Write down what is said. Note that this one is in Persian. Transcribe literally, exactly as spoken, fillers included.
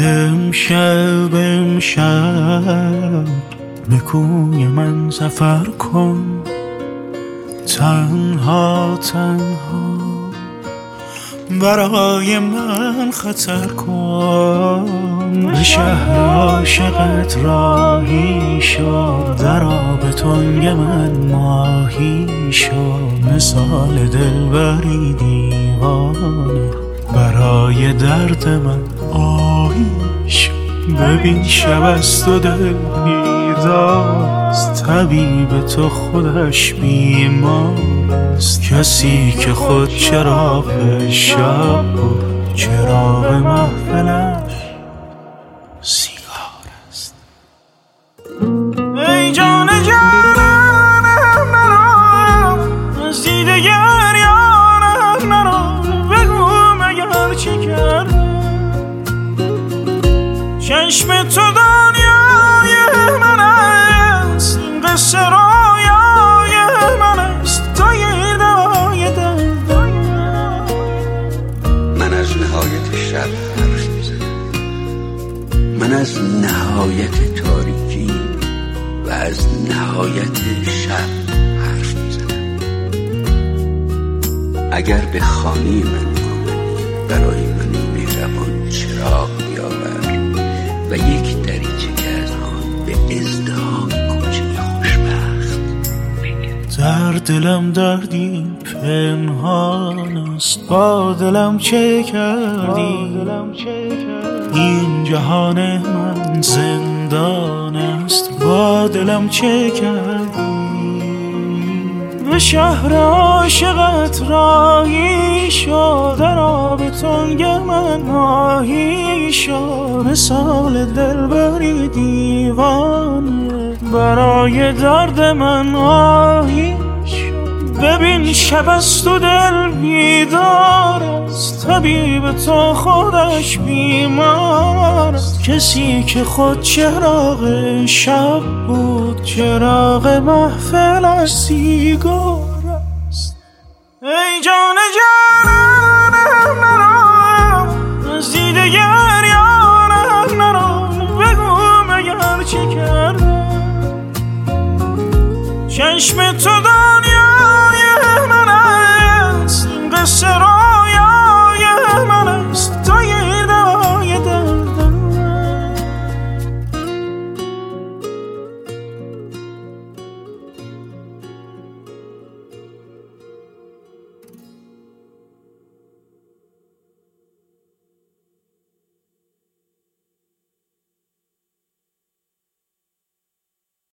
امشب امشب به کوی من سفر کن، تنها تنها برای من خطر کن. به شهر عاشقت راهی شو، در آب تنگ من ماهی شو. مثال دلبری دیوانه برای درد من آهی شو. ببین شب است و دل بیدارست، طبیب تو خودش بیمارست. کسی که خود چراغ شب بود، چراغ محفلش سیگار است. ای جان جانم نرو، از دیده گریانم نرو. بگو مگر چی کردم، چشم تو دنیای من است، این قصه رویای من است. تا یه دوای درد من از نهایت شب حرف میزنم، من از نهایت تاریکی و از نهایت شب حرف میزنم. اگر به خانه من آمدی برای من مهربان چراغ بیاور و یک دریچه که از آن به ازدحام کوچه خوشبخت بگرد. در دلم دردی پنهان است، با دلم چه کردی؟ این جهان من زندان است، با دلم چه کردی؟ به شهر عاشقت راهی شو، در آب تنگ من ماهی شو. مثال دلبری دیوانه برای درد من آهی شو. ببین شب است و دل بیدار است، طبیب تو خودش بیمار است. کسی که خود چراغ شب بود، چراغ محفلش سیگار است. ای جان جانم